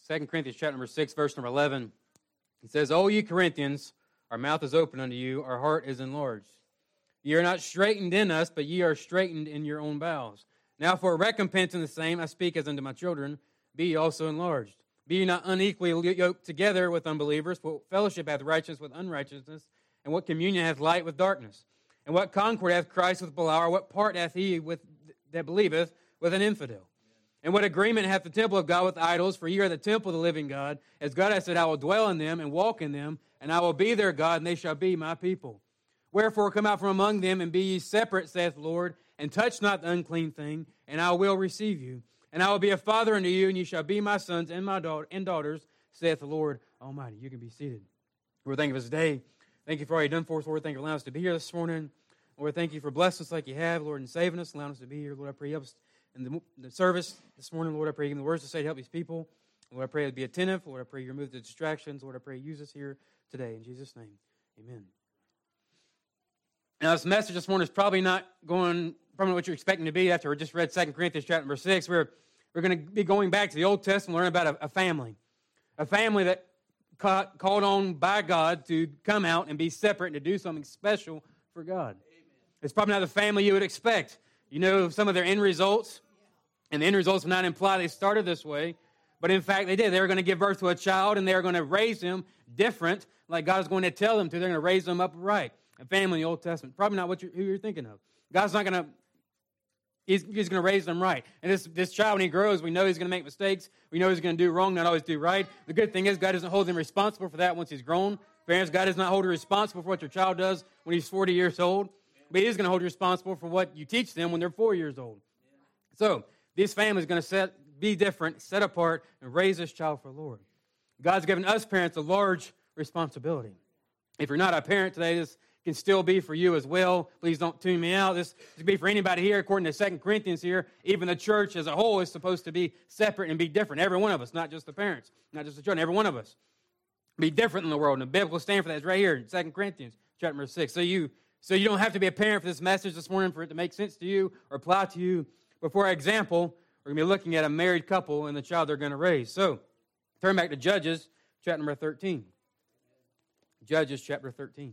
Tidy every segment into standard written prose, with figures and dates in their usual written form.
2 Corinthians chapter number 6, verse number 11. It says, O ye Corinthians, our mouth is open unto you, our heart is enlarged. Ye are not straitened in us, but ye are straitened in your own bowels. Now for a recompense in the same, I speak as unto my children, be ye also enlarged. Be ye not unequally yoked together with unbelievers, for what fellowship hath righteousness with unrighteousness, and what communion hath light with darkness? And what concord hath Christ with Belial? What part hath he with that believeth with an infidel? And what agreement hath the temple of God with idols? For ye are the temple of the living God. As God hath said, I will dwell in them and walk in them, and I will be their God, and they shall be my people. Wherefore come out from among them, and be ye separate, saith the Lord, and touch not the unclean thing, and I will receive you. And I will be a father unto you, and ye shall be my sons and my daughters, saith the Lord Almighty. You can be seated. Lord, thank you for this day. Thank you for all you've done for us, Lord. Thank you for allowing us to be here this morning. Lord, thank you for blessing us like you have, Lord, and saving us, allowing us to be here. Lord, I pray you help us in the service this morning. Lord, I pray you give me the words to say to help these people. Lord, I pray you be attentive. Lord, I pray you remove the distractions. Lord, I pray you use us here today. In Jesus' name, amen. Now, this message this morning is probably not going from what you're expecting to be after we just read 2 Corinthians chapter number 6. We're going to be going back to the Old Testament, learn about a family that called on by God to come out and be separate and to do something special for God. Amen. It's probably not the family you would expect. You know some of their end results, and the end results will not imply they started this way, but in fact they did. They were going to give birth to a child, and they were going to raise him different, like God was going to tell them to. They're going to raise them upright. A family in the Old Testament, probably not who you're thinking of. God's not going to. He's going to raise them right. And this child, when he grows, we know he's going to make mistakes. We know he's going to do wrong, not always do right. The good thing is God doesn't hold them responsible for that once he's grown. Parents, God does not hold you responsible for what your child does when he's 40 years old. But he is going to hold you responsible for what you teach them when they're 4 years old. So this family is going to be different, set apart, and raise this child for the Lord. God's given us parents a large responsibility. If you're not a parent today, this can still be for you as well. Please don't tune me out. This could be for anybody here. According to 2 Corinthians here, even the church as a whole is supposed to be separate and be different. Every one of us, not just the parents, not just the children. Every one of us be different in the world. And the biblical stand for that is right here in 2 Corinthians chapter number 6. So you don't have to be a parent for this message this morning for it to make sense to you or apply to you. But for example, we're going to be looking at a married couple and the child they're going to raise. So turn back to Judges chapter number 13. Judges chapter 13.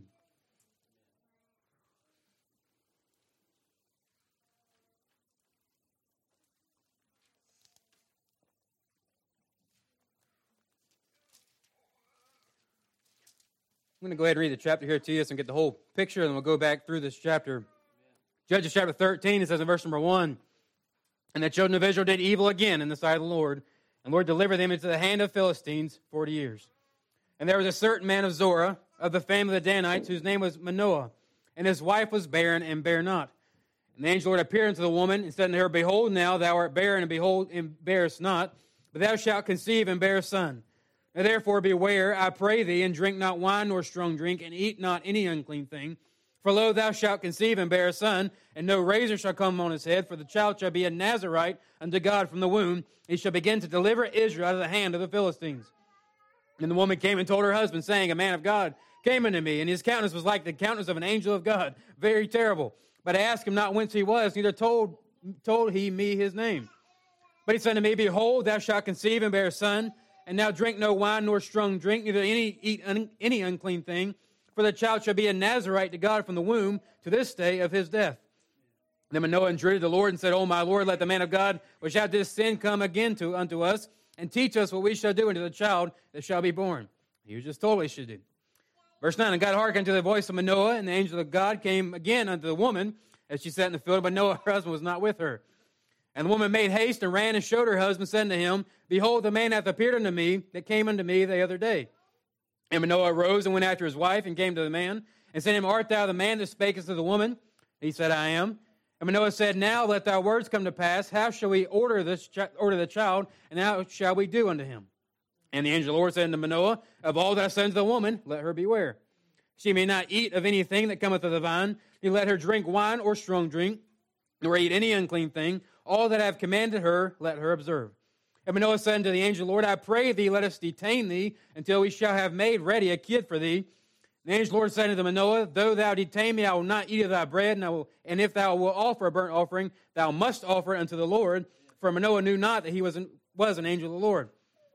I'm going to go ahead and read the chapter here to you and get the whole picture, and then we'll go back through this chapter. Judges chapter 13, it says in verse number 1, And the children of Israel did evil again in the sight of the Lord, and the Lord delivered them into the hand of Philistines 40 years. And there was a certain man of Zorah, of the family of the Danites, whose name was Manoah, and his wife was barren and bare not. And the angel of the Lord appeared unto the woman, and said unto her, Behold, now thou art barren, and behold, and bearest not, but thou shalt conceive and bear a son. Now therefore beware, I pray thee, and drink not wine nor strong drink, and eat not any unclean thing. For lo, thou shalt conceive and bear a son, and no razor shall come on his head, for the child shall be a Nazarite unto God from the womb. He shall begin to deliver Israel out of the hand of the Philistines. And the woman came and told her husband, saying, A man of God came unto me, and his countenance was like the countenance of an angel of God, very terrible. But I asked him not whence he was, neither told he me his name. But he said to me, Behold, thou shalt conceive and bear a son, and now drink no wine nor strong drink, neither eat any unclean thing, for the child shall be a Nazarite to God from the womb to this day of his death. Then Manoah entreated the Lord and said, O my Lord, let the man of God which hath this sin come again unto us, and teach us what we shall do unto the child that shall be born. He was just told what he should do. Verse 9, And God hearkened to the voice of Manoah, and the angel of God came again unto the woman as she sat in the field, but Manoah, her husband, was not with her. And the woman made haste and ran and showed her husband, saying to him, Behold, the man hath appeared unto me that came unto me the other day. And Manoah arose and went after his wife and came to the man and said to him, Art thou the man that spakest to the woman? And he said, I am. And Manoah said, Now let thy words come to pass. How shall we order the child, and how shall we do unto him? And the angel of the Lord said unto Manoah, Of all thy sons of the woman, let her beware. She may not eat of anything that cometh of the vine, neither let her drink wine or strong drink, nor eat any unclean thing. All that I have commanded her, let her observe. And Manoah said unto the angel, Lord, I pray thee, let us detain thee until we shall have made ready a kid for thee. And the angel of the Lord said unto Manoah, Though thou detain me, I will not eat of thy bread, and if thou wilt offer a burnt offering, thou must offer it unto the Lord. For Manoah knew not that he was an angel of the Lord.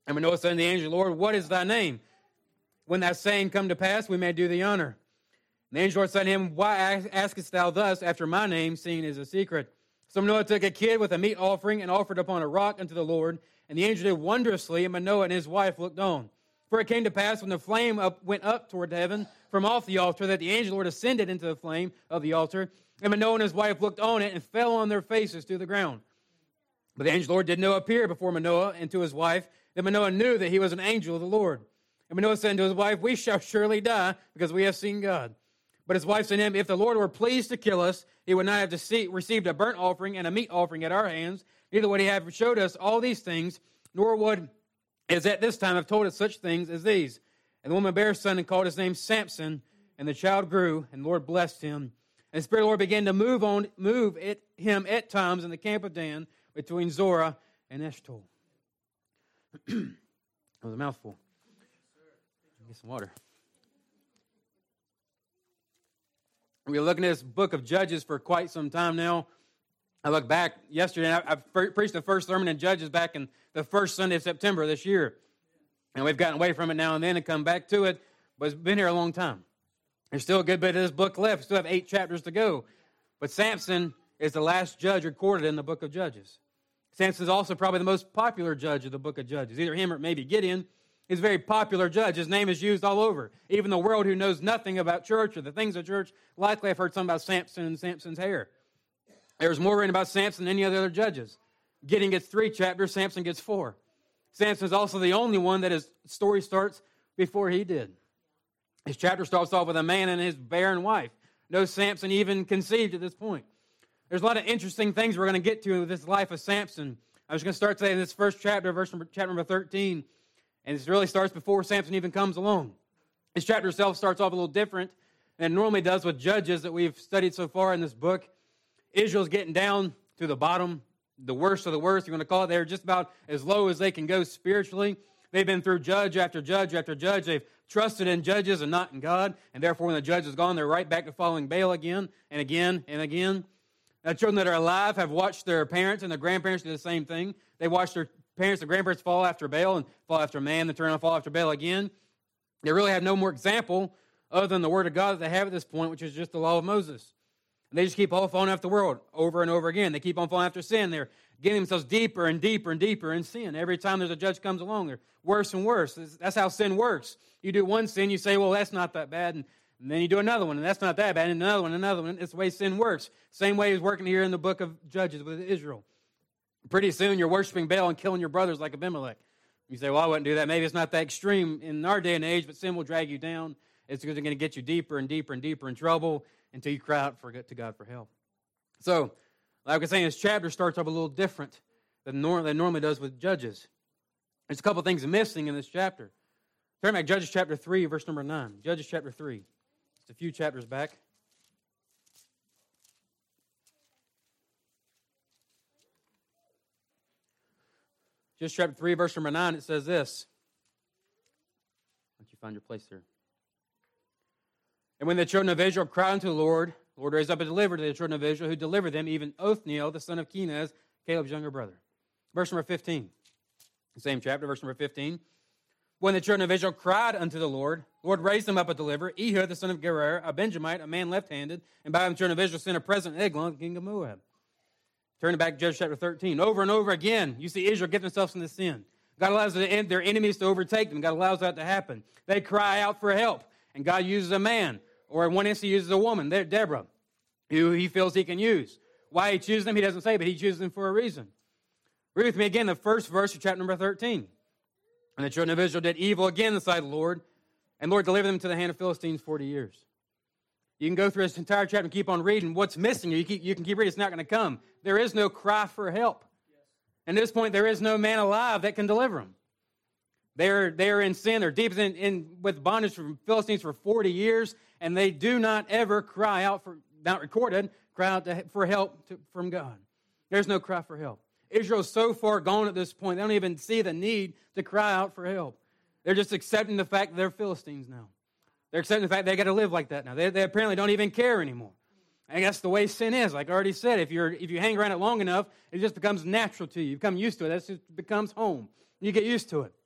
And Manoah said unto the angel of the Lord, what is thy name? When that saying come to pass, we may do thee honor. And the angel of the Lord said to him, why askest thou thus after my name, seeing it is a secret? So Manoah took a kid with a meat offering and offered upon a rock unto the Lord. And the angel did wondrously, and Manoah and his wife looked on. For it came to pass when the flame went up toward heaven from off the altar, that the angel of the Lord ascended into the flame of the altar. And Manoah and his wife looked on it and fell on their faces to the ground. But the angel of the Lord did no appear before Manoah and to his wife. Then Manoah knew that he was an angel of the Lord. And Manoah said unto his wife, we shall surely die, because we have seen God. But his wife said to him, if the Lord were pleased to kill us, he would not have received a burnt offering and a meat offering at our hands. Neither would he have showed us all these things, nor would as at this time have told us such things as these. And the woman bare a son and called his name Samson. And the child grew, and the Lord blessed him. And the Spirit of the Lord began to move him at times in the camp of Dan, between Zorah and Eshtaol. That was a mouthful. Get some water. We've been looking at this book of Judges for quite some time now. I look back yesterday, I preached the first sermon in Judges back in the first Sunday of September this year. And we've gotten away from it now and then and come back to it, but it's been here a long time. There's still a good bit of this book left. We still have 8 chapters to go. But Samson is the last judge recorded in the book of Judges. Samson is also probably the most popular judge of the book of Judges. Either him or maybe Gideon. He's a very popular judge. His name is used all over. Even the world who knows nothing about church or the things of church likely have heard something about Samson and Samson's hair. There's more written about Samson than any other judges. Gideon gets 3 chapters. Samson gets 4. Samson is also the only one that his story starts before he did. His chapter starts off with a man and his barren wife. No Samson even conceived at this point. There's a lot of interesting things we're going to get to in this life of Samson. I was going to start today in this first chapter, chapter number 13. And it really starts before Samson even comes along. This chapter itself starts off a little different than it normally does with Judges that we've studied so far in this book. Israel's getting down to the bottom, the worst of the worst, you're going to call it. They're just about as low as they can go spiritually. They've been through judge after judge after judge. They've trusted in judges and not in God. And therefore, when the judge is gone, they're right back to following Baal again and again and again. Now, children that are alive have watched their parents and their grandparents do the same thing. They watched their parents and grandparents fall after Baal and fall after man, then turn and fall after Baal again. They really have no more example other than the Word of God that they have at this point, which is just the law of Moses. And they just keep on falling after the world over and over again. They keep on falling after sin. They're getting themselves deeper and deeper and deeper in sin. Every time there's a judge comes along, they're worse and worse. That's how sin works. You do one sin, you say, well, that's not that bad. And then you do another one, and that's not that bad. And another one, another one. It's the way sin works. Same way it's working here in the book of Judges with Israel. Pretty soon you're worshiping Baal and killing your brothers like Abimelech. You say, well, I wouldn't do that. Maybe it's not that extreme in our day and age, but sin will drag you down. It's going to get you deeper and deeper and deeper in trouble until you cry out to God for help. So, like I was saying, this chapter starts off a little different than normally does with Judges. There's a couple things missing in this chapter. Turn back Judges chapter 3, verse number 9. Judges chapter 3. It's a few chapters back. Judges chapter 3, verse number 9, it says this. Once you find your place there. And when the children of Israel cried unto the Lord raised up a deliverer to the children of Israel, who delivered them, even Othniel, the son of Kenaz, Caleb's younger brother. Verse number 15. The same chapter, verse number 15. When the children of Israel cried unto the Lord raised them up a deliverer, Ehud, the son of Gerar, a Benjamite, a man left-handed, and by him the children of Israel sent a present Eglon, the king of Moab. Turning back to Judges chapter 13. Over and over again, you see Israel get themselves into sin. God allows their enemies to overtake them. God allows that to happen. They cry out for help, and God uses a man. Or in one instance, he uses a woman, Deborah, who he feels he can use. Why he chooses them, he doesn't say, but he chooses them for a reason. Read with me again the first verse of chapter number 13. And the children of Israel did evil again in the sight of the Lord, and the Lord delivered them to the hand of Philistines 40 years. You can go through this entire chapter and keep on reading. What's missing? You can keep reading. It's not going to come. There is no cry for help. And at this point, there is no man alive that can deliver them. They're in sin. They're deep with bondage from Philistines for 40 years, and they do not ever cry out for, not recorded, cry out for help from God. There's no cry for help. Israel's so far gone at this point, they don't even see the need to cry out for help. They're just accepting the fact that they're Philistines now. They're accepting the fact they got to live like that now. They apparently don't even care anymore. And that's the way sin is. Like I already said, if you hang around it long enough, it just becomes natural to you. You become used to it. That just becomes home. You get used to it.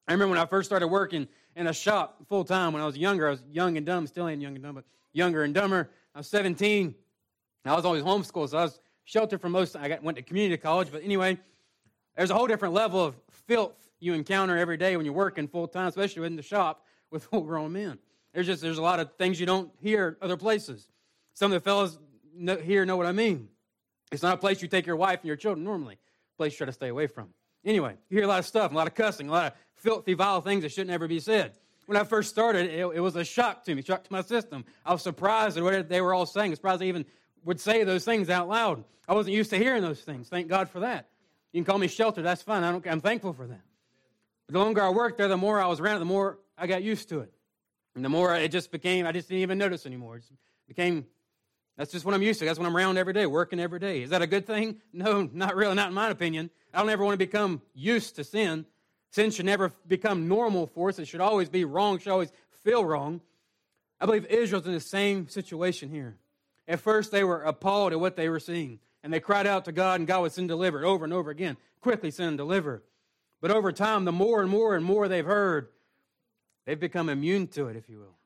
I remember when I first started working in a shop full time when I was younger. I was young and dumb, still ain't young and dumb, but younger and dumber. I was 17. I was always homeschooled, so I was sheltered from most. Went to community college, but anyway, there's a whole different level of filth you encounter every day when you're working full time, especially in the shop with full-grown men. There's a lot of things you don't hear other places. Some of the fellas here know what I mean. It's not a place you take your wife and your children normally. A place you try to stay away from. Anyway, you hear a lot of stuff, a lot of cussing, a lot of filthy, vile things that shouldn't ever be said. When I first started, it was a shock to me, shock to my system. I was surprised at what they were all saying. Surprised they even would say those things out loud. I wasn't used to hearing those things. Thank God for that. You can call me sheltered. That's fine. I'm thankful for that. But the longer I worked there, the more I was around it, the more I got used to it. And the more it just became, I just didn't even notice anymore. It became, that's just what I'm used to. That's what I'm around every day, working every day. Is that a good thing? No, not really, not in my opinion. I don't ever want to become used to sin. Sin should never become normal for us. It should always be wrong. It should always feel wrong. I believe Israel's in the same situation here. At first, they were appalled at what they were seeing. And they cried out to God, and God would send deliver over and over again. Quickly send and deliver. But over time, the more and more and more they've heard, they've become immune to it, if you will.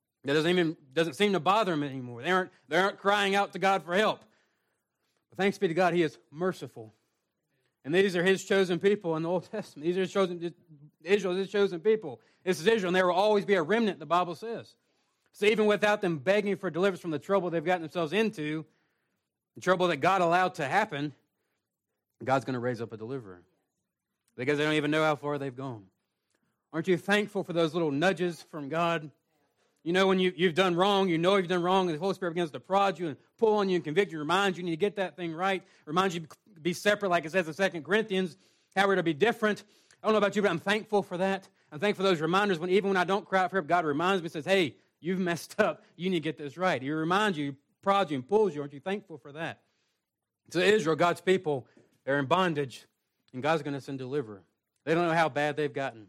It doesn't seem to bother them anymore. They aren't crying out to God for help. But thanks be to God, He is merciful. And these are His chosen people in the Old Testament. These are Israel is His chosen people. This is Israel, and there will always be a remnant, the Bible says. So even without them begging for deliverance from the trouble they've gotten themselves into, the trouble that God allowed to happen, God's going to raise up a deliverer. Because they don't even know how far they've gone. Aren't you thankful for those little nudges from God? You know when you've done wrong, you know you've done wrong, and the Holy Spirit begins to prod you and pull on you and convict you, remind you need to get that thing right, remind you to be separate, like it says in 2 Corinthians, how we're to be different. I don't know about you, but I'm thankful for that. I'm thankful for those reminders even when I don't cry out for help, God reminds me and says, hey, you've messed up. You need to get this right. He reminds you, prods you, and pulls you. Aren't you thankful for that? So Israel, God's people, they're in bondage, and God's going to send deliverer. They don't know how bad they've gotten.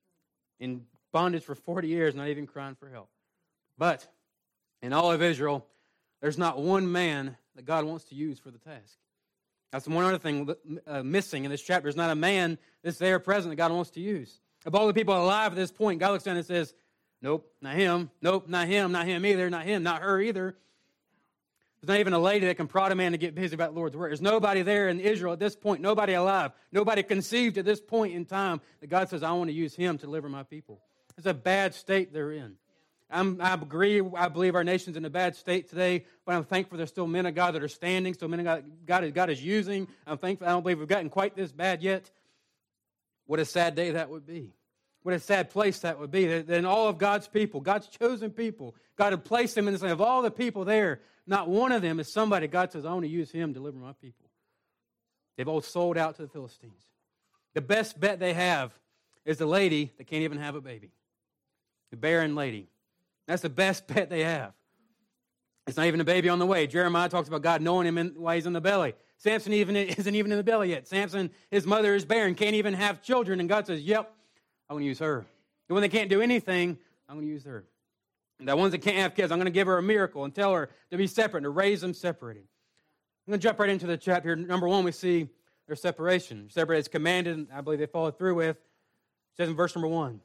In bondage for 40 years, not even crying for help. But in all of Israel, there's not one man that God wants to use for the task. That's one other thing missing in this chapter. There's not a man that's there present that God wants to use. Of all the people alive at this point, God looks down and says, nope, not him. Nope, not him. Not him either. Not him. Not her either. There's not even a lady that can prod a man to get busy about the Lord's work. There's nobody there in Israel at this point. Nobody alive. Nobody conceived at this point in time that God says, I want to use him to deliver my people. It's a bad state they're in. I agree. I believe our nation's in a bad state today, but I'm thankful there's still men of God that are standing, still men of God is using. I'm thankful. I don't believe we've gotten quite this bad yet. What a sad day that would be. What a sad place that would be. Then all of God's people, God's chosen people, God had placed them in the same. Of all the people there, not one of them is somebody God says, I want to use him to deliver my people. They've all sold out to the Philistines. The best bet they have is the lady that can't even have a baby. The barren lady. That's the best bet they have. It's not even a baby on the way. Jeremiah talks about God knowing him while he's in the belly. Samson isn't even in the belly yet. Samson, his mother is barren, can't even have children. And God says, yep, I'm going to use her. And when they can't do anything, I'm going to use her. And the ones that can't have kids, I'm going to give her a miracle and tell her to be separate, to raise them separated. I'm going to jump right into the chapter. Number one, we see their separation. Separate is commanded, and I believe they followed through with. It says in verse number 1.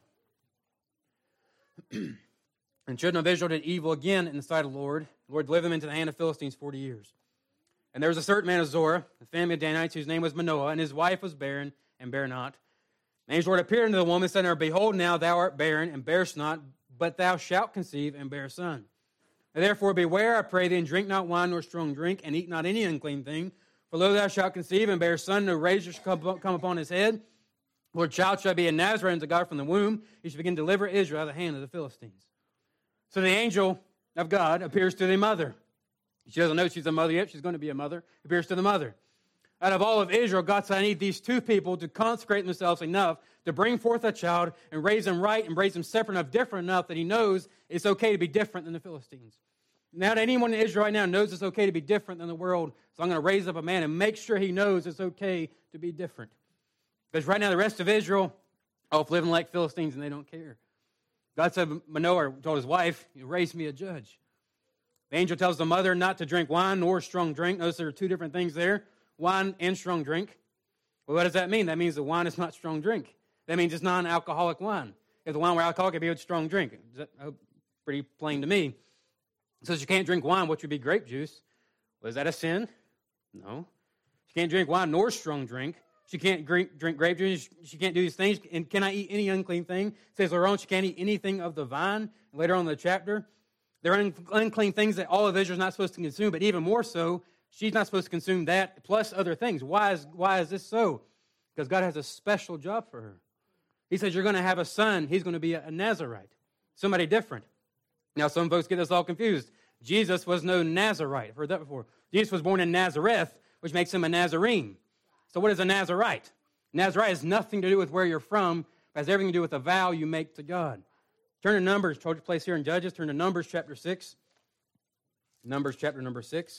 And children of Israel did evil again in the sight of the Lord. The Lord delivered them into the hand of Philistines 40 years. And there was a certain man of Zorah, the family of Danites, whose name was Manoah, and his wife was barren and bare not. And the Lord appeared unto the woman, saying to her, Behold, now thou art barren and bearest not, but thou shalt conceive and bear a son. And therefore beware, I pray thee, and drink not wine nor strong drink, and eat not any unclean thing. For lo, thou shalt conceive and bear a son, no razor shall come upon his head. For a child shall be a Nazarene unto God from the womb. He shall begin to deliver Israel out of the hand of the Philistines. So the angel of God appears to the mother. She doesn't know she's a mother yet. She's going to be a mother. Appears to the mother. Out of all of Israel, God said, I need these two people to consecrate themselves enough to bring forth a child and raise them right and raise them separate enough, different enough that he knows it's okay to be different than the Philistines. Now, anyone in Israel right now knows it's okay to be different than the world, so I'm going to raise up a man and make sure he knows it's okay to be different. Because right now, the rest of Israel, living like Philistines, and they don't care. God said, Manoah told his wife, raise me a judge. The angel tells the mother not to drink wine nor strong drink. Notice there are two different things there, wine and strong drink. Well, what does that mean? That means the wine is not strong drink. That means it's non-alcoholic wine. If the wine were alcoholic, it'd be a strong drink. Is that pretty plain to me? It says you can't drink wine, which would be grape juice. Well, is that a sin? No. She can't drink wine nor strong drink. She can't drink grape juice. She can't do these things and cannot eat any unclean thing. It says later on she can't eat anything of the vine. Later on in the chapter, there are unclean things that all of Israel is not supposed to consume, but even more so, she's not supposed to consume that plus other things. Why is this so? Because God has a special job for her. He says you're going to have a son. He's going to be a Nazarite, somebody different. Now, some folks get this all confused. Jesus was no Nazarite. I've heard that before. Jesus was born in Nazareth, which makes him a Nazarene. So what is a Nazarite? Nazarite has nothing to do with where you're from. It has everything to do with the vow you make to God. Turn to Numbers. Told you to place here in Judges. Turn to Numbers chapter 6. Numbers chapter number 6.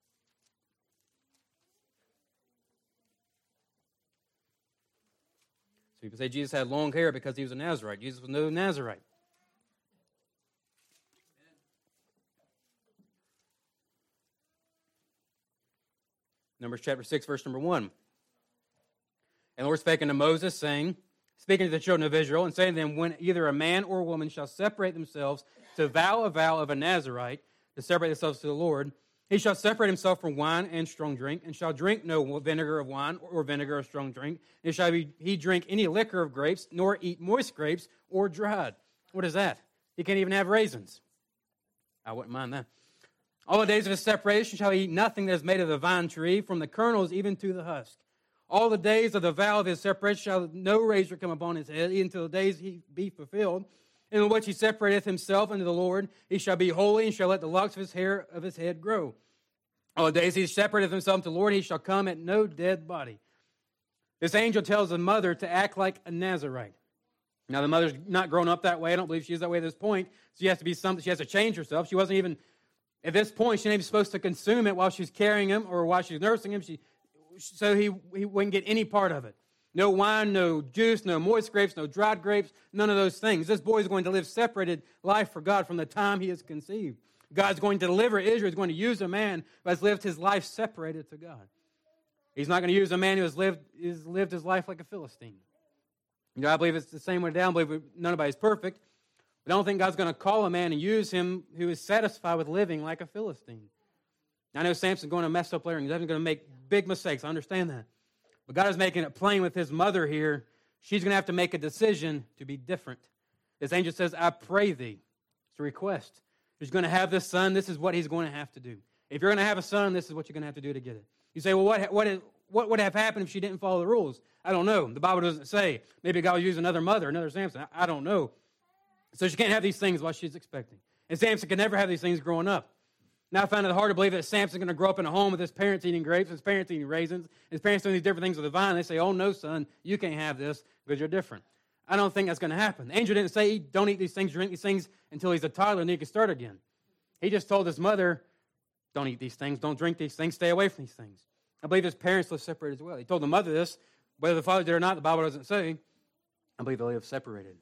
So people say Jesus had long hair because he was a Nazarite. Jesus was no Nazarite. Numbers chapter 6, verse number 1. And the Lord spake unto Moses, saying, speaking to the children of Israel, and saying to them, when either a man or a woman shall separate themselves to vow a vow of a Nazarite, to separate themselves to the Lord, he shall separate himself from wine and strong drink, and shall drink no vinegar of wine or vinegar of strong drink. And shall he drink any liquor of grapes, nor eat moist grapes or dried. What is that? He can't even have raisins. I wouldn't mind that. All the days of his separation shall he eat nothing that is made of the vine tree, from the kernels even to the husk. All the days of the vow of his separation shall no razor come upon his head, even until the days he be fulfilled. In which he separateth himself unto the Lord, he shall be holy, and shall let the locks of his hair of his head grow. All the days he separateth himself unto the Lord, he shall come at no dead body. This angel tells the mother to act like a Nazarite. Now the mother's not grown up that way. I don't believe she is that way at this point. So she has to be something. She has to change herself. She wasn't even at this point. She ain't even supposed to consume it while she's carrying him or while she's nursing him. So he wouldn't get any part of it. No wine, no juice, no moist grapes, no dried grapes, none of those things. This boy is going to live separated life for God from the time he is conceived. God's going to deliver Israel. He's going to use a man who has lived his life separated to God. He's not going to use a man who has lived his life like a Philistine. You know, I believe it's the same way down. I believe nobody's perfect. But I don't think God's going to call a man and use him who is satisfied with living like a Philistine. I know Samson's going to mess up later, and he's going to make big mistakes. I understand that. But God is making it plain with his mother here. She's going to have to make a decision to be different. This angel says, I pray thee. It's a request. He's going to have this son. This is what he's going to have to do. If you're going to have a son, this is what you're going to have to do to get it. You say, well, what would have happened if she didn't follow the rules? I don't know. The Bible doesn't say. Maybe God will use another mother, another Samson. I don't know. So she can't have these things while she's expecting. And Samson could never have these things growing up. Now I find it hard to believe that Samson's going to grow up in a home with his parents eating grapes, his parents eating raisins, his parents doing these different things with the vine. They say, oh, no, son, you can't have this because you're different. I don't think that's going to happen. The angel didn't say, don't eat these things, drink these things until he's a toddler and he can start again. He just told his mother, don't eat these things, don't drink these things, stay away from these things. I believe his parents live separated as well. He told the mother this, whether the father did or not, the Bible doesn't say. I believe they live separated.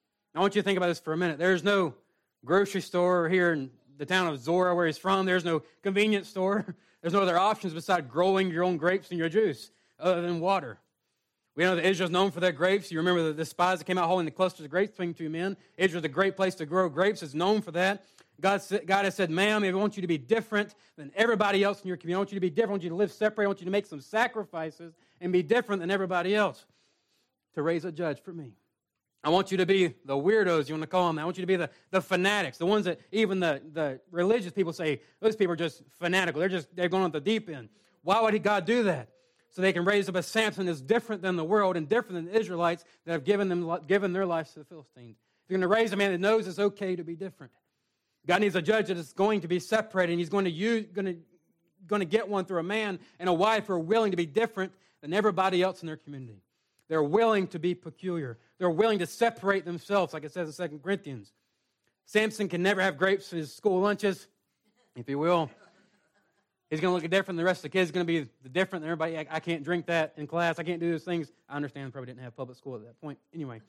I want you to think about this for a minute. There's no grocery store here in the town of Zora where he's from. There's no convenience store. There's no other options besides growing your own grapes and your juice other than water. We know that Israel's known for their grapes. You remember the spies that came out holding the clusters of grapes between two men. Israel's a great place to grow grapes. It's known for that. God has said, ma'am, I want you to be different than everybody else in your community. I want you to be different. I want you to live separate. I want you to make some sacrifices and be different than everybody else to raise a judge for me. I want you to be the weirdos, you want to call them that. I want you to be the fanatics, the ones that even the religious people say, those people are just fanatical. They're going on the deep end. Why would God do that? So they can raise up a Samson that's different than the world and different than the Israelites that have given their lives to the Philistines. You're going to raise a man that knows it's okay to be different. God needs a judge that is going to be separated, and he's going to get one through a man and a wife who are willing to be different than everybody else in their community. They're willing to be peculiar. They're willing to separate themselves, like it says in 2 Corinthians. Samson can never have grapes in his school lunches, if you will. He's going to look different than the rest of the kids. He's going to be different than everybody. I can't drink that in class. I can't do those things. I understand, probably didn't have public school at that point. Anyway.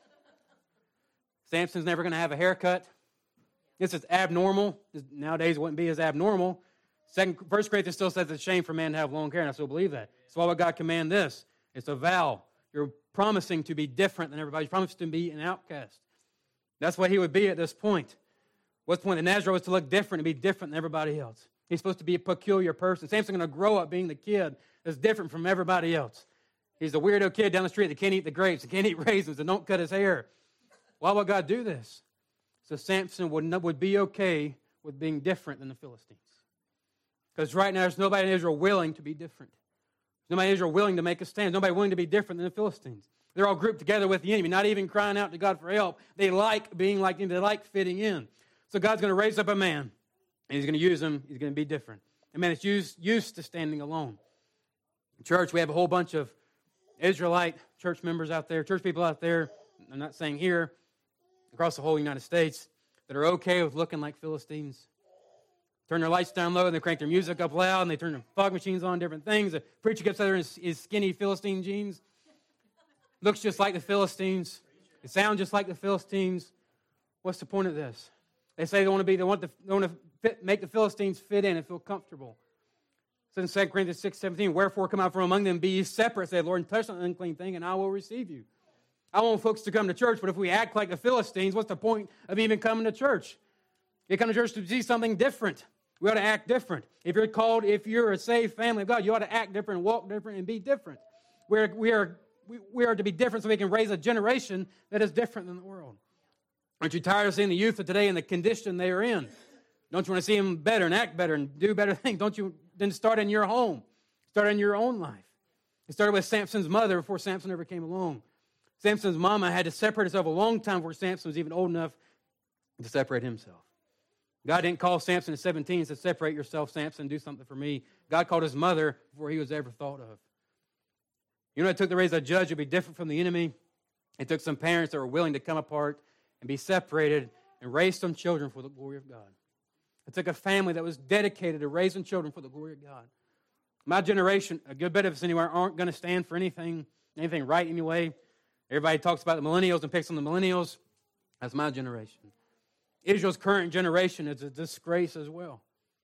Samson's never going to have a haircut. This is abnormal. Nowadays it wouldn't be as abnormal. 1 Corinthians still says it's a shame for man to have long hair, and I still believe that. So why would God command this? It's a vow. You're promising to be different than everybody. He's promising to be an outcast. That's what he would be at this point. What's the point? The Nazarite was to look different and be different than everybody else. He's supposed to be a peculiar person. Samson's going to grow up being the kid that's different from everybody else. He's the weirdo kid down the street that can't eat the grapes and can't eat raisins and don't cut his hair. Why would God do this? So Samson would be okay with being different than the Philistines. Because right now there's nobody in Israel willing to be different. There's nobody in Israel willing to make a stand. There's nobody willing to be different than the Philistines. They're all grouped together with the enemy, not even crying out to God for help. They like being like him. They like fitting in. So God's going to raise up a man, and he's going to use him. He's going to be different. A man that's used to standing alone. In church, we have a whole bunch of Israelite church members out there, church people out there, I'm not saying here, across the whole United States, that are okay with looking like Philistines. Turn their lights down low, and they crank their music up loud, and they turn their fog machines on, different things. The preacher gets out there in his skinny Philistine jeans. Looks just like the Philistines. It sounds just like the Philistines. What's the point of this? They say they want to make the Philistines fit in and feel comfortable. So in 2 Corinthians 6:17, wherefore come out from among them, be ye separate, say, Lord, and touch an unclean thing, and I will receive you. I want folks to come to church, but if we act like the Philistines, what's the point of even coming to church? You come to church to see something different. We ought to act different. If you're a saved family of God, you ought to act different, walk different, and be different. We are to be different so we can raise a generation that is different than the world. Aren't you tired of seeing the youth of today and the condition they are in? Don't you want to see them better and act better and do better things? Don't you then start in your home? Start in your own life. It started with Samson's mother before Samson ever came along. Samson's mama had to separate herself a long time before Samson was even old enough to separate himself. God didn't call Samson at 17 and said, separate yourself, Samson, do something for me. God called his mother before he was ever thought of. You know what it took to raise a judge to be different from the enemy? It took some parents that were willing to come apart and be separated and raise some children for the glory of God. It took a family that was dedicated to raising children for the glory of God. My generation, a good bit of us anywhere, aren't going to stand for anything right anyway. Everybody talks about the millennials and picks on the millennials. That's my generation. Israel's current generation is a disgrace as well.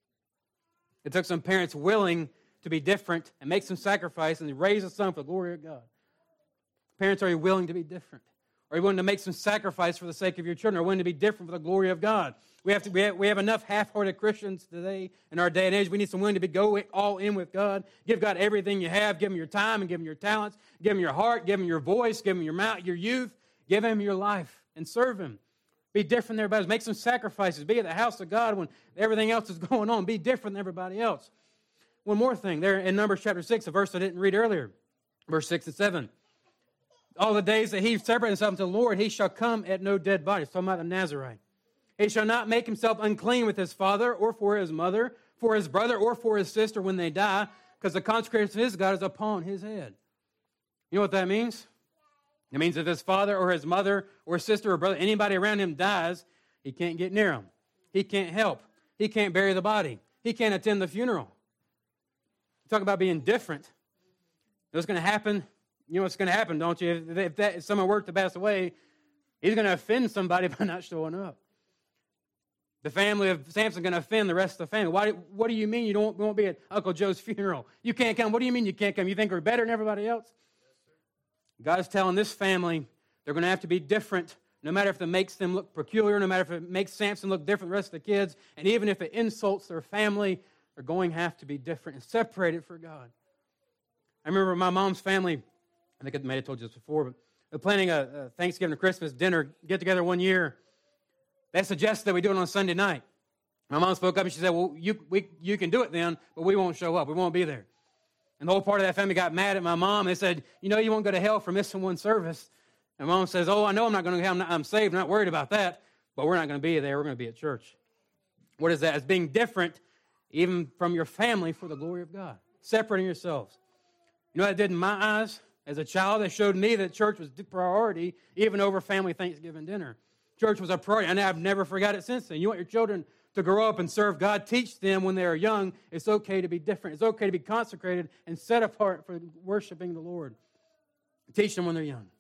It took some parents willing to be different and make some sacrifice and raise a son for the glory of God. Parents, are you willing to be different? Are you willing to make some sacrifice for the sake of your children? Are you willing to be different for the glory of God? We have enough half-hearted Christians today in our day and age. We need someone to go all in with God. Give God everything you have. Give Him your time and give Him your talents. Give Him your heart. Give Him your voice. Give Him your mouth, your youth. Give Him your life and serve Him. Be different than everybody else. Make some sacrifices. Be at the house of God when everything else is going on. Be different than everybody else. One more thing. There in Numbers chapter 6, a verse I didn't read earlier. Verse 6 and 7. All the days that he separated himself unto the Lord, he shall come at no dead body. It's talking about the Nazarite. He shall not make himself unclean with his father or for his mother, for his brother or for his sister when they die, because the consecration of his God is upon his head. You know what that means? It means if his father or his mother or sister or brother, anybody around him dies, he can't get near him. He can't help. He can't bury the body. He can't attend the funeral. Talk about being different. What's going to happen? You know what's going to happen, don't you? If someone were to pass away, he's going to offend somebody by not showing up. The family of Samson is going to offend the rest of the family. What do you mean you won't be at Uncle Joe's funeral? You can't come. What do you mean you can't come? You think we're better than everybody else? God is telling this family they're going to have to be different, no matter if it makes them look peculiar, no matter if it makes Samson look different than the rest of the kids, and even if it insults their family, they're going to have to be different and separated for God. I remember my mom's family, I think I may have told you this before, but they're planning a Thanksgiving or Christmas dinner get-together one year. They suggested that we do it on Sunday night. My mom spoke up and she said, well, you can do it then, but we won't show up. We won't be there. And the whole part of that family got mad at my mom. They said, you know, you won't go to hell for missing one service. And mom says, oh, I know I'm not going to go. I'm saved. I'm not worried about that. But we're not going to be there. We're going to be at church. What is that? It's being different even from your family for the glory of God. Separating yourselves. You know what it did in my eyes? As a child, it showed me that church was the priority even over family Thanksgiving dinner. Church was a priority, and I've never forgot it since then. You want your children to grow up and serve God, teach them when they are young, it's okay to be different. It's okay to be consecrated and set apart for worshiping the Lord. Teach them when they're young.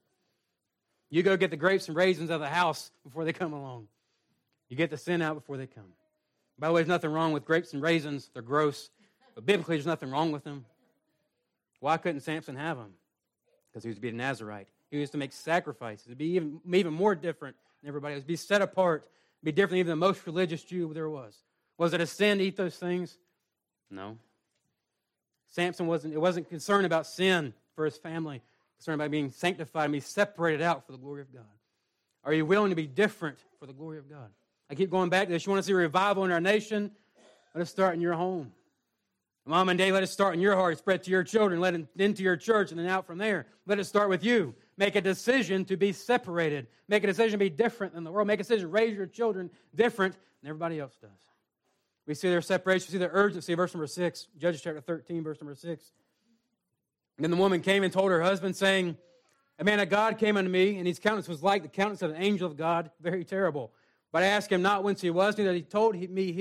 You go get the grapes and raisins out of the house before they come along. You get the sin out before they come. By the way, there's nothing wrong with grapes and raisins. They're gross. But biblically, there's nothing wrong with them. Why couldn't Samson have them? Because he was to be a Nazarite. He was to make sacrifices, to be even more different than everybody else, be set apart, be different than even the most religious Jew there was. Was it a sin to eat those things? No. Samson wasn't concerned about sin for his family, concerned about being sanctified and be separated out for the glory of God. Are you willing to be different for the glory of God? I keep going back to this. You want to see revival in our nation? Let it start in your home. Mom and Dad, let it start in your heart, spread to your children, let it into your church, and then out from there. Let it start with you. Make a decision to be separated. Make a decision to be different than the world. Make a decision to raise your children different than everybody else does. We see their separation. We see their urgency. Verse number 6, Judges chapter 13, verse number 6. And then the woman came and told her husband, saying, a man of God came unto me, and his countenance was like the countenance of an angel of God, very terrible. But I asked him not whence he was, neither told he me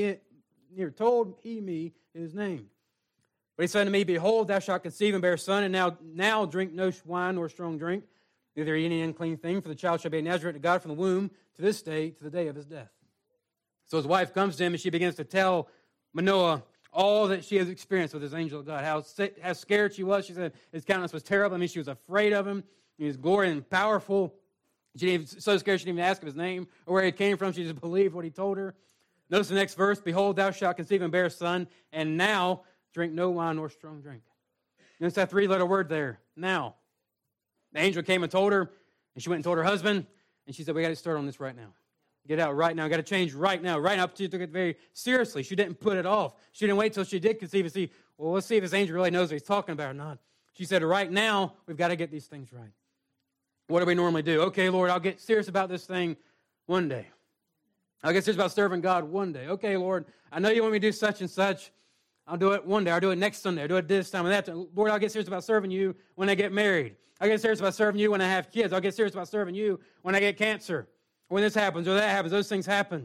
his name. But he said to me, behold, thou shalt conceive and bear a son, and now drink no wine nor strong drink, neither eat any unclean thing, for the child shall be a Nazarite to God from the womb to this day, to the day of his death. So his wife comes to him, and she begins to tell Manoah all that she has experienced with this angel of God, how scared she was. She said his countenance was terrible. I mean, she was afraid of him. He was glorious and powerful. She was so scared she didn't even ask him his name or where he came from. She just believed what he told her. Notice the next verse. Behold, thou shalt conceive and bear a son, and now drink no wine nor strong drink. Notice that three-letter word there, now. The angel came and told her, and she went and told her husband, and she said, we got to start on this right now. Get out right now. Got to change right now. Right now, she took it very seriously. She didn't put it off. She didn't wait till she did conceive and see, well, let's see if this angel really knows what he's talking about or not. She said, right now, we've got to get these things right. What do we normally do? Okay, Lord, I'll get serious about this thing one day. I'll get serious about serving God one day. Okay, Lord, I know you want me to do such and such. I'll do it one day. I'll do it next Sunday. I'll do it this time and that time. Lord, I'll get serious about serving you when I get married. I'll get serious about serving you when I have kids. I'll get serious about serving you when I get cancer. When this happens or that happens, those things happen.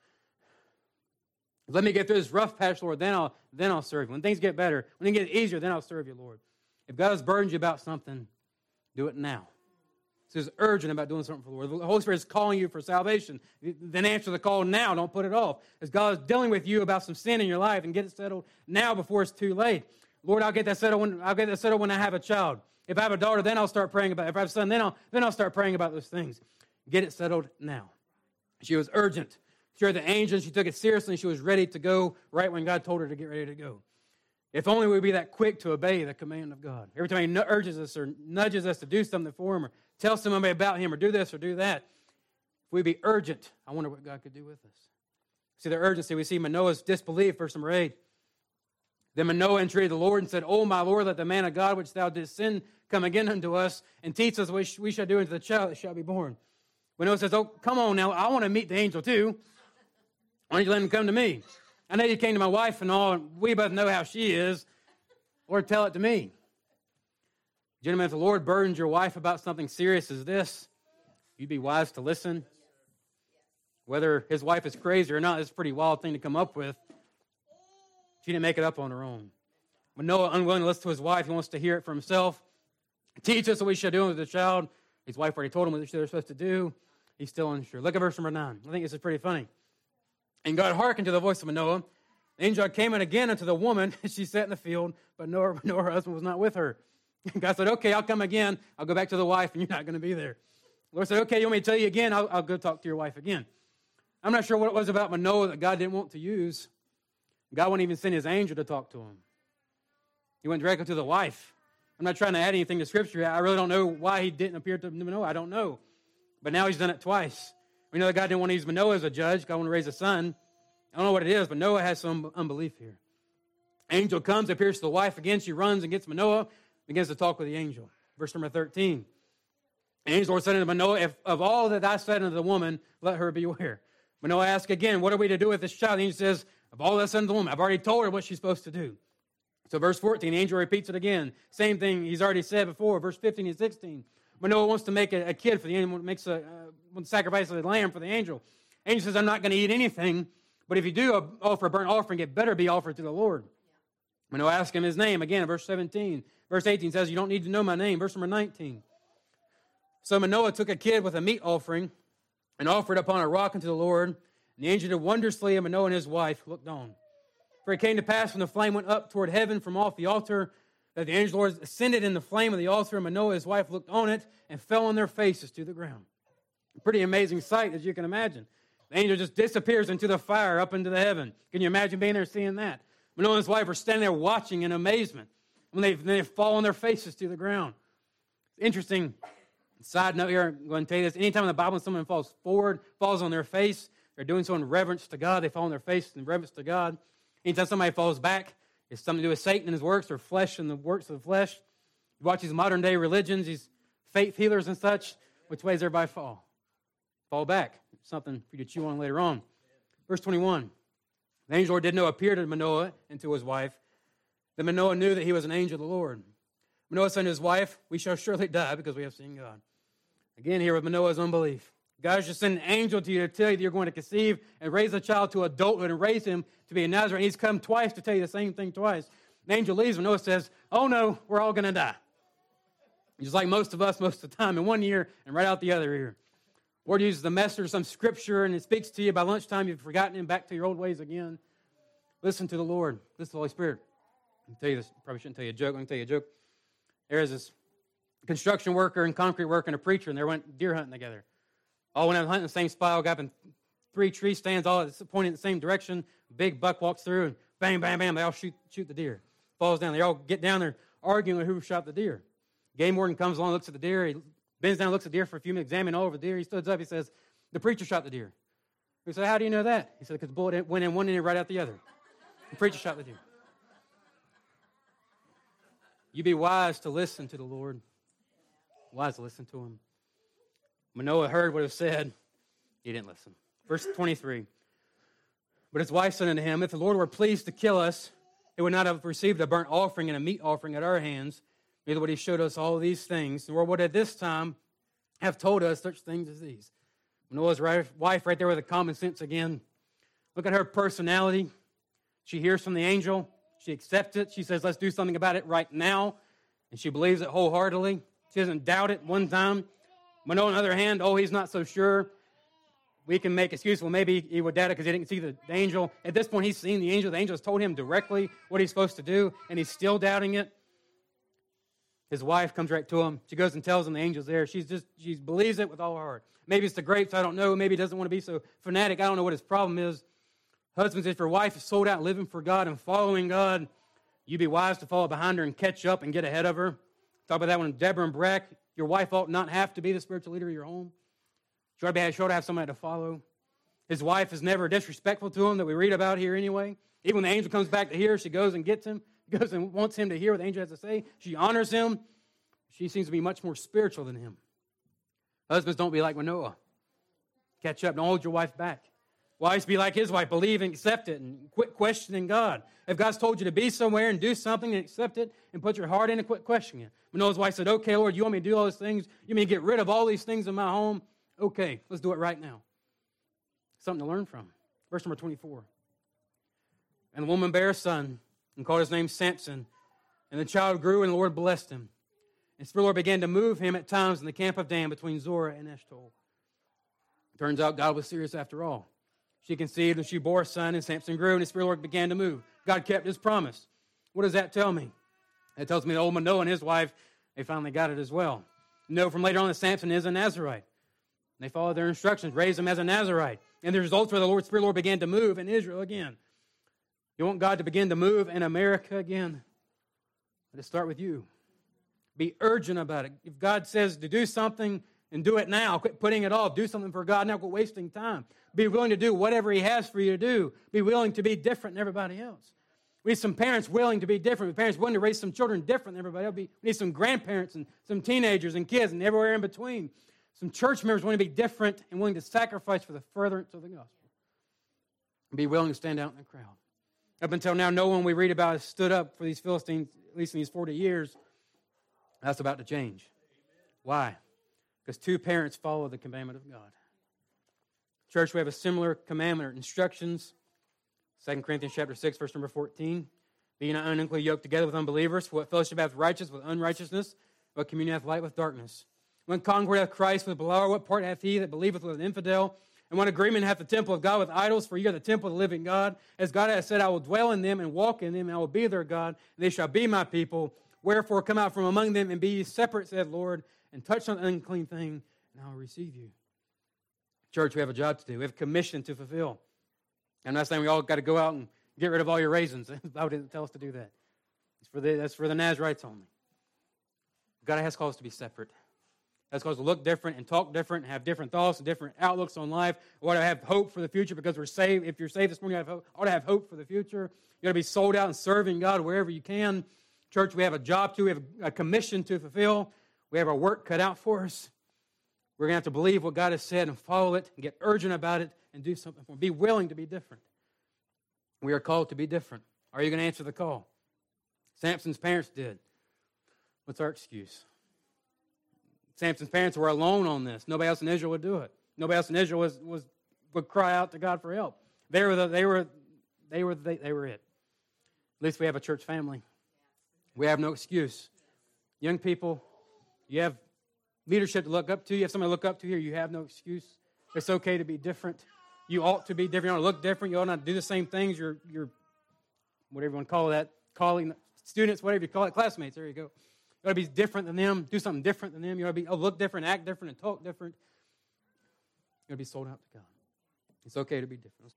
Let me get through this rough patch, Lord, then I'll serve you. When things get better, when things get easier, then I'll serve you, Lord. If God has burdened you about something, do it now. So it's urgent about doing something for the Lord. The Holy Spirit is calling you for salvation. Then answer the call now. Don't put it off. As God is dealing with you about some sin in your life, and get it settled now before it's too late. Lord, I'll get that settled when I have a child. If I have a daughter, then I'll start praying about it. If I have a son, then I'll start praying about those things. Get it settled now. She was urgent. She heard the angel, and she took it seriously, and she was ready to go right when God told her to get ready to go. If only we'd be that quick to obey the command of God. Every time He urges us or nudges us to do something for Him or tell somebody about Him or do this or do that, if we'd be urgent, I wonder what God could do with us. See the urgency. We see Manoah's disbelief, verse number 8. Then Manoah entreated the Lord and said, O my Lord, let the man of God which thou didst send come again unto us and teach us what we shall do unto the child that shall be born. Manoah says, oh, come on now, I want to meet the angel too. Why don't you let him come to me? I know you came to my wife and all, and we both know how she is. Lord, tell it to me. Gentlemen, if the Lord burdens your wife about something serious as this, you'd be wise to listen. Whether his wife is crazy or not, it's a pretty wild thing to come up with. She didn't make it up on her own. Manoah, unwilling to listen to his wife, he wants to hear it for himself. Teach us what we should do with the child. His wife already told him what they're supposed to do. He's still unsure. Look at verse number 9. I think this is pretty funny. And God hearkened to the voice of Manoah. The angel came in again unto the woman, and she sat in the field, but Noah, her husband, was not with her. God said, okay, I'll come again. I'll go back to the wife, and you're not going to be there. The Lord said, okay, you want me to tell you again? I'll go talk to your wife again. I'm not sure what it was about Manoah that God didn't want to use. God wouldn't even send his angel to talk to him. He went directly to the wife. I'm not trying to add anything to Scripture. I really don't know why he didn't appear to Manoah. I don't know. But now he's done it twice. We know that God didn't want to use Manoah as a judge. God wanted to raise a son. I don't know what it is, but Noah has some unbelief here. Angel comes, appears to the wife again. She runs and gets Manoah, begins to talk with the angel. Verse number 13. The angel said unto Manoah, if of all that I said unto the woman, let her beware. Manoah asked again, what are we to do with this child? The angel says, of all that I said unto the woman, I've already told her what she's supposed to do. So verse 14, the angel repeats it again. Same thing he's already said before. Verse 15 and 16. Manoah wants to make a kid for the angel, makes a sacrifice of the lamb for the angel. Angel says, I'm not going to eat anything, but if you do offer a burnt offering, it better be offered to the Lord. Manoah asked him his name. Again, verse 17. Verse 18 says, you don't need to know my name. Verse number 19. So Manoah took a kid with a meat offering and offered upon a rock unto the Lord. And the angel did wondrously, and Manoah and his wife looked on. For it came to pass when the flame went up toward heaven from off the altar, that the angel of the Lord ascended in the flame of the altar, and Manoah, his wife, looked on it and fell on their faces to the ground. A pretty amazing sight, as you can imagine. The angel just disappears into the fire up into the heaven. Can you imagine being there seeing that? Manoah and his wife are standing there watching in amazement when they fall on their faces to the ground. Interesting side note here, I'm going to tell you this. Anytime in the Bible when someone falls forward, falls on their face, they're doing so in reverence to God. They fall on their face in reverence to God. Anytime somebody falls back, it's something to do with Satan and his works, or flesh and the works of the flesh. You watch these modern day religions, these faith healers and such, which way does everybody fall? Fall back. Something for you to chew on later on. Verse 21. The angel of the Lord did no appear to Manoah and to his wife. Then Manoah knew that he was an angel of the Lord. Manoah said to his wife, we shall surely die because we have seen God. Again, here with Manoah's unbelief. God just sent an angel to you to tell you that you're going to conceive and raise a child to adulthood and raise him to be a Nazarene. He's come twice to tell you the same thing twice. The angel leaves. Manoah says, oh no, we're all going to die. Just like most of us most of the time, in one ear and right out the other ear. Lord uses the message of some scripture and it speaks to you. By lunchtime, you've forgotten him, back to your old ways again. Listen to the Lord. Listen to the Holy Spirit. I'll tell you this. Probably shouldn't tell you a joke. Let me tell you a joke. There's this construction worker and concrete worker and a preacher, and they went deer hunting together. All went out hunting the same spot, all got up in 3 tree stands, all pointing in the same direction. Big buck walks through, and bang, bam, bam, they all shoot the deer. Falls down. They all get down there arguing with who shot the deer. Game warden comes along, looks at the deer. He bends down, looks at the deer for a few minutes, examining all over the deer. He stands up, he says, the preacher shot the deer. We said, how do you know that? He said, because the bullet went in one end right out the other. The preacher shot the deer. You be wise to listen to the Lord. Wise to listen to him. Manoah heard what was said. He didn't listen. Verse 23. But his wife said unto him, if the Lord were pleased to kill us, he would not have received a burnt offering and a meat offering at our hands. Neither would he showed us all these things, nor would at this time have told us such things as these. Manoah's wife right there with the common sense again. Look at her personality. She hears from the angel. She accepts it. She says, let's do something about it right now. And she believes it wholeheartedly. She doesn't doubt it one time. Manoah, on the other hand, he's not so sure. We can make excuse. Well, maybe he would doubt it because he didn't see the angel. At this point, he's seen the angel. The angel has told him directly what he's supposed to do, and he's still doubting it. His wife comes right to him. She goes and tells him the angel's there. She believes it with all her heart. Maybe it's the grapes. I don't know. Maybe he doesn't want to be so fanatic. I don't know what his problem is. Husbands, if your wife is sold out living for God and following God, you be wise to follow behind her and catch up and get ahead of her. Talk about that one, Deborah and Barak. Your wife ought not have to be the spiritual leader of your home. She ought to have somebody to follow. His wife is never disrespectful to him that we read about here anyway. Even when the angel comes back to hear, she goes and gets him, goes and wants him to hear what the angel has to say. She honors him. She seems to be much more spiritual than him. Husbands, don't be like Manoah. Catch up. Don't hold your wife back. Wives, be like his wife. Believe and accept it and quit questioning God. If God's told you to be somewhere and do something and accept it and put your heart in and quit questioning it. Manoah's wife said, okay, Lord, you want me to do all these things? You want me to get rid of all these things in my home? Okay, let's do it right now. Something to learn from. Verse number 24. And the woman bare a son and called his name Samson. And the child grew and the Lord blessed him. And the Spirit of the Lord began to move him at times in the camp of Dan between Zorah and Eshtaol. Turns out God was serious after all. She conceived and she bore a son, and Samson grew, and the Spirit of the Lord began to move. God kept his promise. What does that tell me? It tells me that old Manoah and his wife, they finally got it as well. You know from later on that Samson is a Nazarite. And they followed their instructions, raised him as a Nazarite. And the results were the Spirit of the Lord began to move in Israel again. You want God to begin to move in America again? Let it start with you. Be urgent about it. If God says to do something, and do it now. Quit putting it off. Do something for God now. Quit wasting time. Be willing to do whatever he has for you to do. Be willing to be different than everybody else. We need some parents willing to be different. Parents willing to raise some children different than everybody else. We need some grandparents and some teenagers and kids and everywhere in between. Some church members willing to be different and willing to sacrifice for the furtherance of the gospel. Be willing to stand out in the crowd. Up until now, no one we read about has stood up for these Philistines, at least in these 40 years. That's about to change. Why? Because 2 parents follow the commandment of God. Church, we have a similar commandment or instructions. 2 Corinthians chapter 6, verse number 14. Be ye not unequally yoked together with unbelievers. For what fellowship hath righteous with unrighteousness? What communion hath light with darkness? What concord hath Christ with Belial? What part hath he that believeth with an infidel? And what agreement hath the temple of God with idols? For ye are the temple of the living God. As God hath said, I will dwell in them and walk in them, and I will be their God, and they shall be my people. Wherefore come out from among them and be ye separate, said Lord, and touch on the unclean thing, and I will receive you. Church, we have a job to do. We have a commission to fulfill. I'm not saying we all got to go out and get rid of all your raisins. The Bible didn't tell us to do that. That's for the Nazarites only. God has called us to be separate. That's called us to look different and talk different and have different thoughts and different outlooks on life. We ought to have hope for the future because we're saved. If you're saved this morning, you ought to have hope for the future. You ought to be sold out and serving God wherever you can. Church, we have a job to, we have a commission to fulfill. We have our work cut out for us. We're going to have to believe what God has said and follow it and get urgent about it and do something for it. Be willing to be different. We are called to be different. Are you going to answer the call? Samson's parents did. What's our excuse? Samson's parents were alone on this. Nobody else in Israel would do it. Nobody else in Israel would cry out to God for help. They were it. At least we have a church family. We have no excuse. Young people, you have leadership to look up to. You have somebody to look up to here. You have no excuse. It's okay to be different. You ought to be different. You ought to look different. You ought not do the same things. Your whatever you want to call that, calling students, whatever you call it, classmates. There you go. You ought to be different than them. Do something different than them. You ought to look different, act different, and talk different. You ought to be sold out to God. It's okay to be different.